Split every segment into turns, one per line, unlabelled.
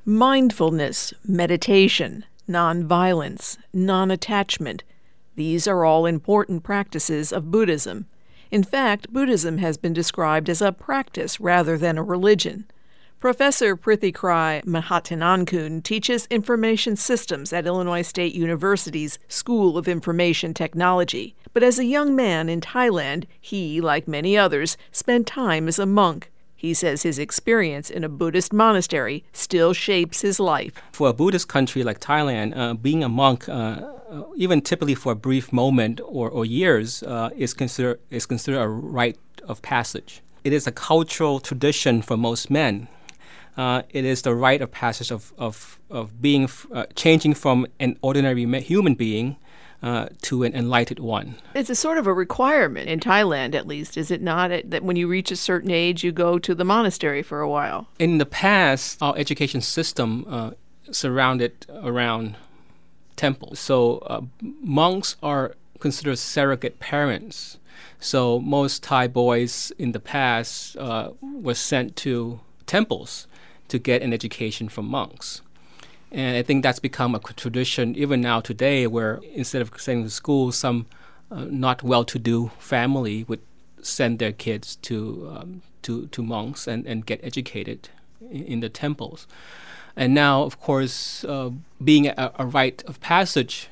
Mindfulness, meditation, nonviolence, non-attachment. These are all important practices of Buddhism. In fact, Buddhism has been described as a practice rather than a religion. Professor Prithikrai Mahatanankun teaches information systems at Illinois State University's School of Information Technology. But as a young man in Thailand, he, like many others, spent time as a monk. He says his experience in a Buddhist monastery still shapes his life.
For a Buddhist country like Thailand, being a monk, even typically for a brief moment or years, is considered a rite of passage. It is a cultural tradition for most men. It is the rite of passage of being changing from an ordinary human being to an enlightened one.
It's a sort of a requirement in Thailand, at least, is it not? That when you reach a certain age, you go to the monastery for a while.
In the past, our education system surrounded around temples. So monks are considered surrogate parents. So most Thai boys in the past were sent to temples to get an education from monks. And I think that's become a tradition even now today, where instead of sending to school, some not well-to-do family would send their kids to monks and get educated in the temples. And now, of course, being a rite of passage,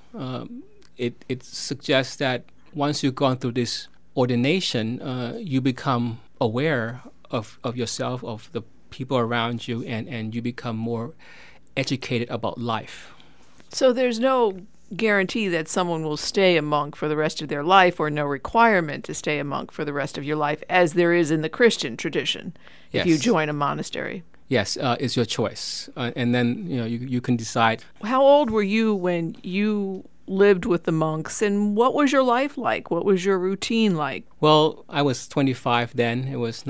it suggests that once you've gone through this ordination, you become aware of yourself, of the people around you, and you become more educated about life.
So there's no guarantee that someone will stay a monk for the rest of their life, or no requirement to stay a monk for the rest of your life, as there is in the Christian tradition, if you join a monastery.
Yes, it's your choice. And then you can decide.
How old were you when you lived with the monks, and what was your life like? What was your routine like?
Well, I was 25 then. It was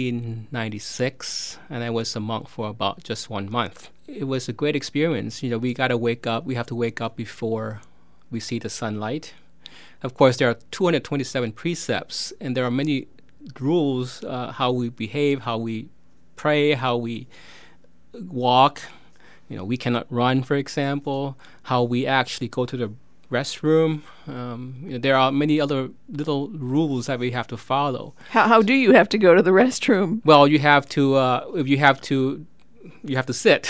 1996, and I was a monk for about just 1 month. It was a great experience. We got to wake up. We have to wake up before we see the sunlight. Of course, there are 227 precepts, and there are many rules, how we behave, how we pray, how we walk. We cannot run, for example, how we actually go to the restroom. There are many other little rules that we have to follow.
How do you have to go to the restroom?
Well, you have to, you have to sit.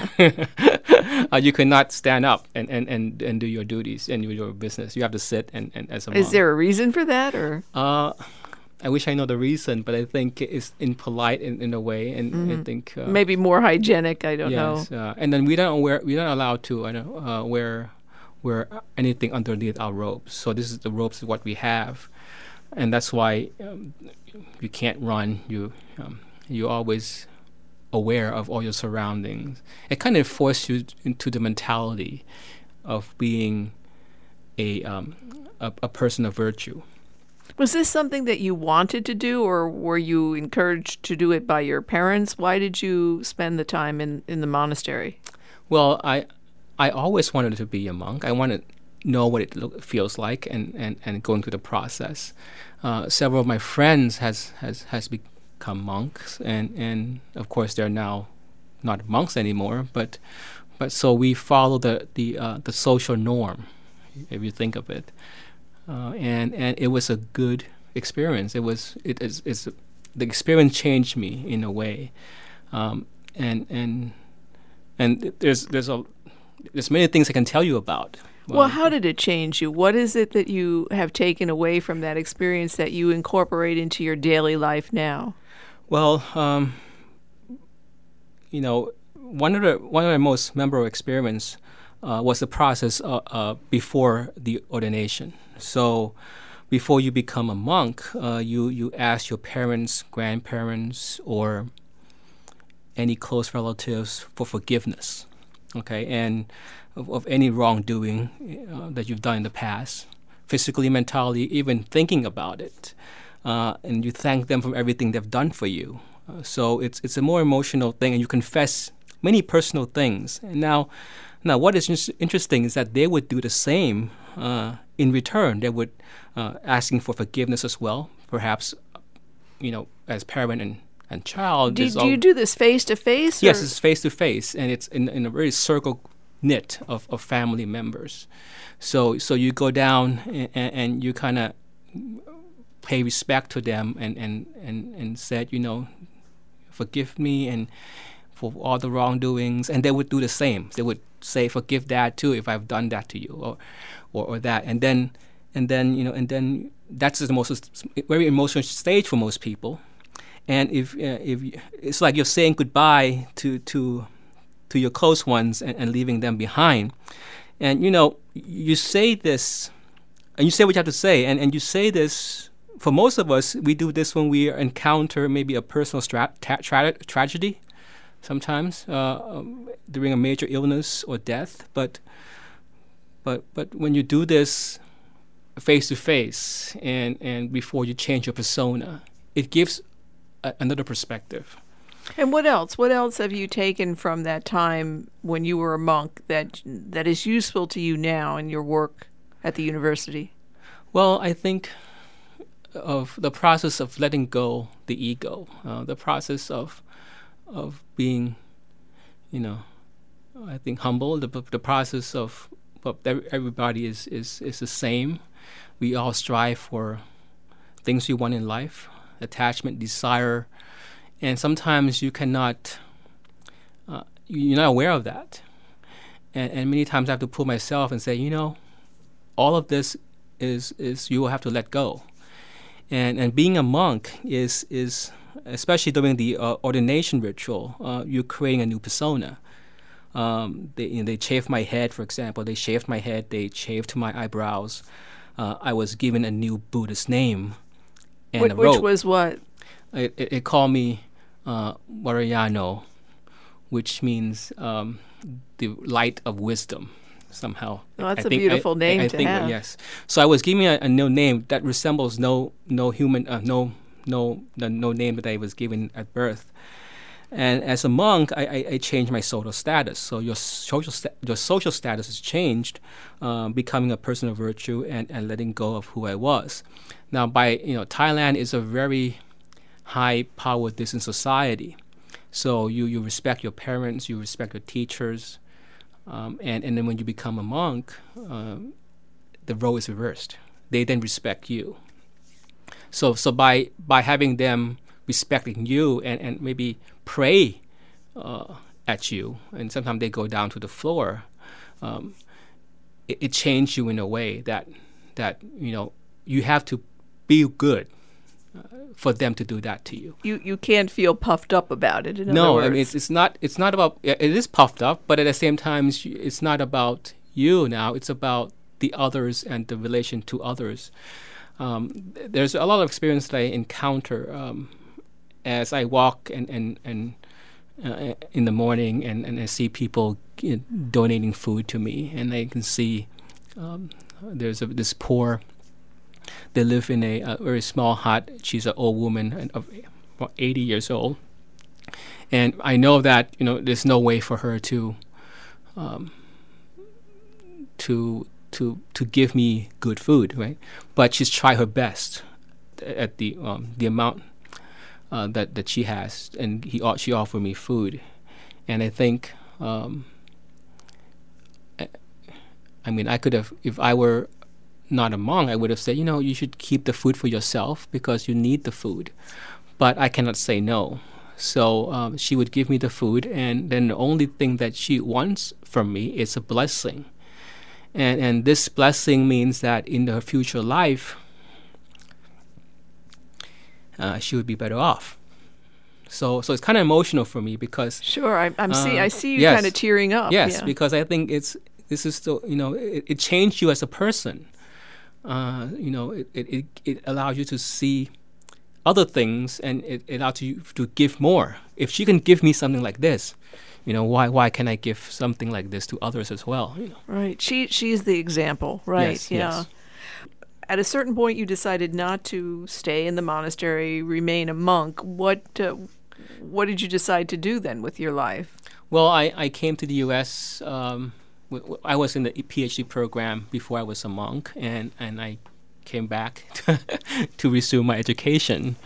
You cannot stand up and do your duties and your business. You have to sit and as a monk.
Is there a reason for that, or?
I wish I know the reason, but I think it's impolite in a way, and I think
maybe more hygienic. I don't know.
And then we're not allowed to wear anything underneath our robes. So this is the robes is what we have, and that's why you can't run. You're always aware of all your surroundings. It kind of forces you into the mentality of being a person of virtue.
Was this something that you wanted to do, or were you encouraged to do it by your parents? Why did you spend the time in the monastery?
Well, I always wanted to be a monk. I wanted to know what it feels like and going through the process. Several of my friends has become monks, and of course they're now not monks anymore. But so we follow the social norm, if you think of it. And it was a good experience. The experience changed me in a way, and there's many things I can tell you about.
Well, how did it change you? What is it that you have taken away from that experience that you incorporate into your daily life now?
Well, one of the most memorable experience was the process before the ordination. So before you become a monk, you ask your parents, grandparents, or any close relatives for forgiveness, okay, and of any wrongdoing that you've done in the past, physically, mentally, even thinking about it. And you thank them for everything they've done for you. So it's a more emotional thing, and you confess many personal things. And now what is interesting is that they would do the same in return. They would asking for forgiveness as well, perhaps, as parent and child.
Do you do this face to face?
Yes, it's face to face, and it's in a very circle knit of family members. So you go down and you kind of pay respect to them and said, forgive me and for all the wrongdoings, and they would do the same. They would say, forgive Dad too if I've done that to you, or that, and then that's the most very emotional stage for most people. And if it's like you're saying goodbye to your close ones and leaving them behind, and you say this, and you say what you have to say, and you say this. For most of us, we do this when we encounter maybe a personal tragedy, sometimes during a major illness or death. But when you do this face to face and before you change your persona, it gives another perspective.
And what else? What else have you taken from that time when you were a monk that is useful to you now in your work at the university?
Well, I think of the process of letting go the ego, the process of being, I think humble. The process of everybody is the same. We all strive for things we want in life, attachment, desire, and sometimes you cannot. You're not aware of that, and many times I have to pull myself and say, all of this is you will have to let go. And being a monk is especially during the ordination ritual, you're creating a new persona. They shaved my head, for example. They shaved my head. They shaved my eyebrows. I was given a new Buddhist name and a robe.
Which was what?
It called me Vajrayana, which means the light of wisdom. Somehow,
that's a beautiful name to have.
Yes. So I was given a new name that resembles no human, no name that I was given at birth. And as a monk, I changed my social status. So your social status is changed, becoming a person of virtue and letting go of who I was. Now, Thailand is a very high-powered decent society. So you respect your parents, you respect your teachers. And then when you become a monk, the role is reversed. They then respect you. So by having them respecting you and maybe pray at you, and sometimes they go down to the floor, it changed you in a way that you have to be good for them to do that to you.
You can't feel puffed up about it.
No, I mean it's not about. It is puffed up, but at the same time, it's not about you now. It's about the others and the relation to others. There's a lot of experience that I encounter as I walk and in the morning and I see people donating food to me, and I can see there's this poor. They live in a very small hut. She's an old woman of about 80 years old, and I know that there's no way for her to give me good food, right? But she's tried her best at the amount that she has, and she offered me food, and I think I could have, if I were not a monk, I would have said, you should keep the food for yourself because you need the food. But I cannot say no. So she would give me the food, and then the only thing that she wants from me is a blessing. And this blessing means that in her future life, she would be better off. So it's kind of emotional for me because...
Sure, I see you kind of tearing up.
Yes, because I think this is still, it changed you as a person. It allows you to see other things, and it allows you to give more. If she can give me something like this, why can't I give something like this to others as well?
Right. She's the example, right?
Yes,
yeah.
Yes.
At a certain point, you decided not to stay in the monastery, remain a monk. What did you decide to do then with your life?
Well, I came to the U.S. I was in the PhD program before I was a monk, and I came back to resume my education.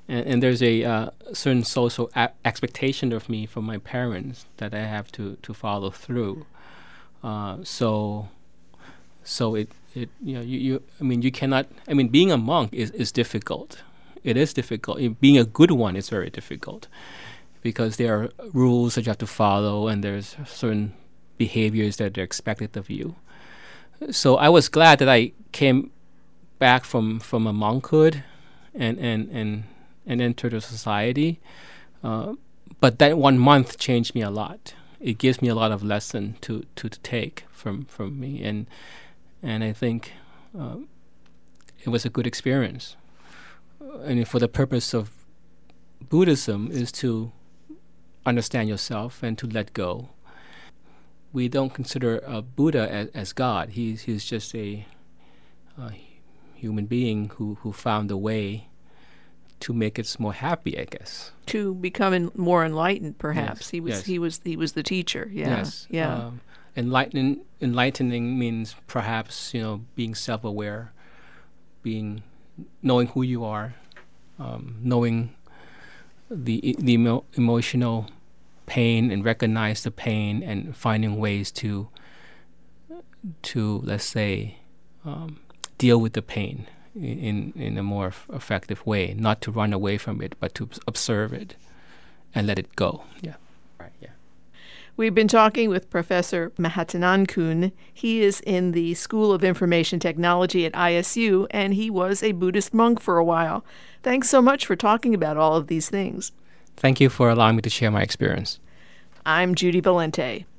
and there's a certain social expectation of me from my parents that I have to follow through. So it you cannot. I mean, being a monk is difficult. It is difficult. Being a good one is very difficult because there are rules that you have to follow, and there's certain behaviors that are expected of you. So I was glad that I came back from a monkhood and entered a society. But that 1 month changed me a lot. It gives me a lot of lesson to take from me, and I think it was a good experience. And for the purpose of Buddhism is to understand yourself and to let go. We don't consider Buddha as God. He's just a human being who found a way to make us more happy, I guess.
To become more enlightened, perhaps.
Yes.
He was the teacher. Yeah.
Yes.
Yeah.
Enlightening means perhaps being self-aware, knowing who you are, knowing the emotional pain and recognize the pain and finding ways to let's say deal with the pain in a more effective way, not to run away from it, but to observe it and let it go. Yeah. Right. Yeah.
We've been talking with Professor Mahatanankun. He is in the School of Information Technology at ISU, and he was a Buddhist monk for a while. Thanks so much for talking about all of these things.
Thank you for allowing me to share my experience.
I'm Judy Valente.